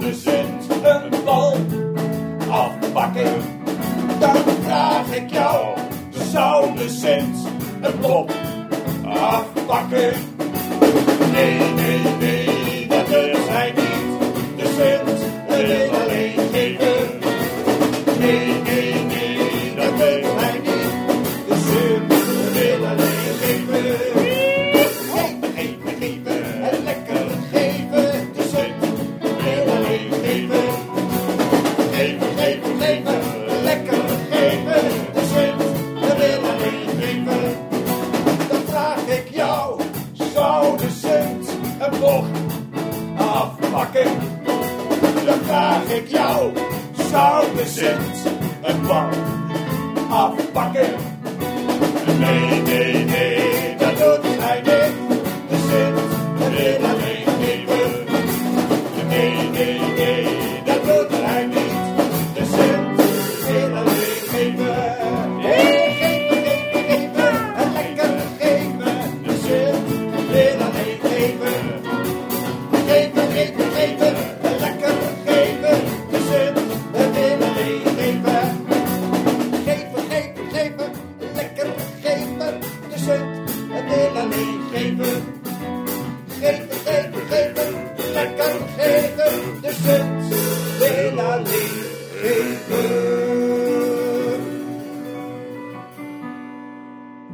de Sint een bal afpakken? Dan vraag ik jou, zou de Sint een pop afpakken? Nee, nee, nee, dat wil hij niet. De Sint wil alleen geven. Nee, nee, nee, dat wil hij niet. De Sint wil alleen geven. Geven, geven, geven en lekker geven. De Sint wil alleen geven. Geven, geven, geven, lekker geven. De Sint wil alleen geven. Dan vraag ik jou, zou de Sint een bocht afpakken? Dan vraag ik jou, zou de Sint een bal afpakken? Nee, nee, nee, dat doet hij niet. De Sint wil alleen geven. Nee, nee, nee, dat doet hij niet. De Sint wil alleen geven. Nee, geven, geven, geven en lekker geven. De Sint wil alleen geven. Geven, geven, geven en lekker geven. De Sint wil alleen geven. Geven, geven, geven, lekker geven. De Sint wil alleen geven. Geven, geven, geven, lekker geven. De Sint wil alleen geven.